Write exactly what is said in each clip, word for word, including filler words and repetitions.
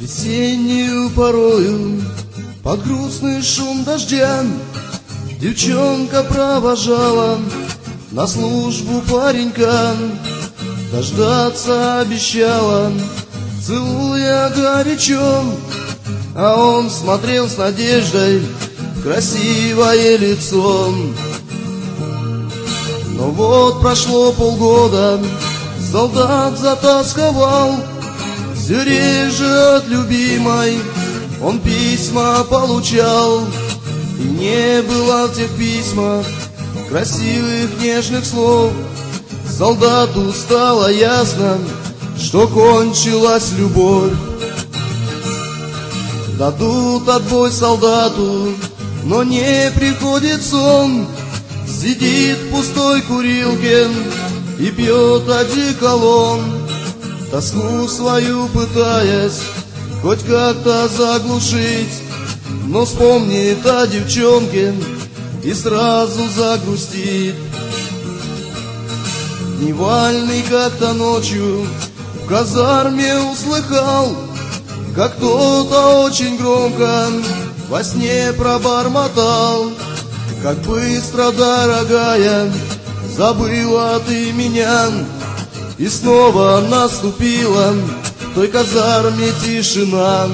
Весеннюю порою под грустный шум дождя девчонка провожала на службу паренька. Дождаться обещала, целуя горячо, а он смотрел с надеждой в красивое лицо. Но вот прошло полгода, солдат затасковал, все реже от любимой он письма получал. И не было в тех письмах красивых нежных слов. Солдату стало ясно, что кончилась любовь. Дадут отбой солдату, но не приходит сон. Сидит в пустой курилке и пьет одеколон, тоску свою пытаясь хоть как-то заглушить. Но вспомнит о девчонке и сразу загрустит. Дневальный как-то ночью в казарме услыхал, как кто-то очень громко во сне пробормотал: как быстро, дорогая, забыла ты меня. И снова наступила в той казарме тишина.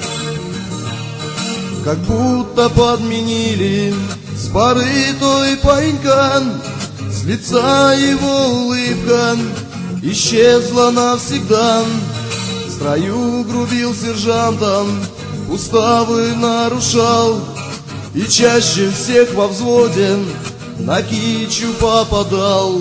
Как будто подменили с поры той паренька, с лица его улыбка исчезла навсегда. В строю грубил сержантом, уставы нарушал, и чаще всех во взводе на кичу попадал.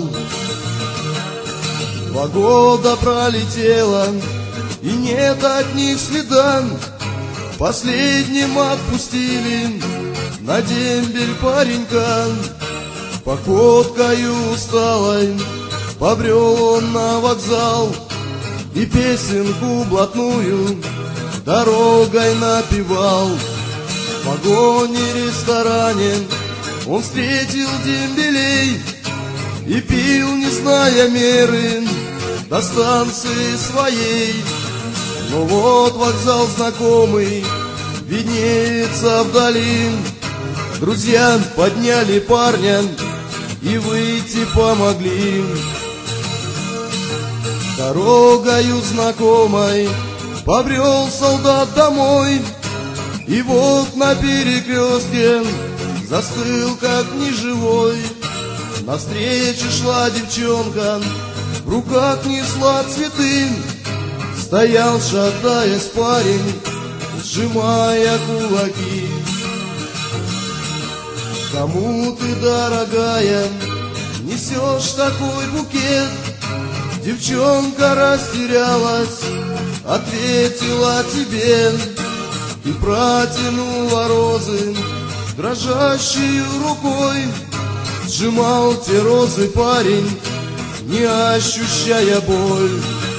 Два года пролетело, и нет от них следа. Последним отпустили на дембель паренька. Походкою усталой побрел он на вокзал и песенку блатную дорогой напевал. В вагоне-ресторане он встретил дембелей и пил, не зная меры, до станции своей. Но вот вокзал знакомый виднеется вдали. Друзья подняли парня и выйти помогли. Дорогою знакомой побрел солдат домой, и вот на перекрестке застыл как неживой. Навстречу шла девчонка, в руках несла цветы. Стоял, шатаясь, парень, сжимая кулаки. Кому ты, дорогая, несешь такой букет? Девчонка растерялась, ответила тебе и протянула розы дрожащей рукой. Сжимал те розы парень, не ощущая боль.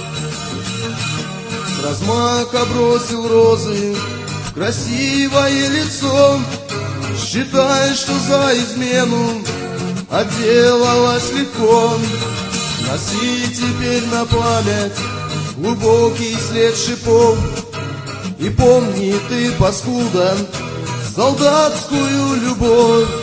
С размаха бросил розы в красивое лицо, считай, что за измену отделалась легко. Носи теперь на память глубокий след шипов, и помни ты, паскуда, солдатскую любовь.